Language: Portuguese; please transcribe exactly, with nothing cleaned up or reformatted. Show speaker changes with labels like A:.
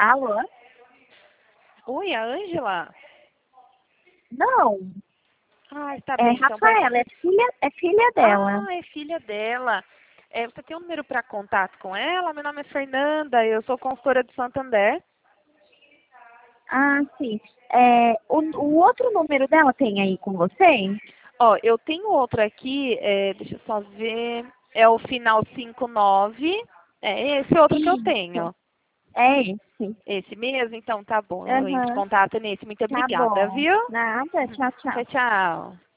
A: Alô?
B: Oi, a Ângela?
A: Não,
B: Ah, está
A: é
B: bem, então pode...
A: Rafaela, é filha, é filha dela.
B: Ah, é filha dela. É, você tem um número para contato com ela? Meu nome é Fernanda, eu sou consultora do Santander.
A: Ah, sim. É, o, o outro número dela tem aí com você?
B: Ó, eu tenho outro aqui, é, deixa eu só ver, é o final cinco nove. É esse outro que eu
A: Isso,
B: tenho.
A: é esse.
B: Esse mesmo? Então tá bom, eu entro em
A: Aham,
B: contato nesse. Muito
A: tá
B: obrigada,
A: bom.
B: viu?
A: Nada, tchau,
B: Tchau,
A: tchau.
B: tchau.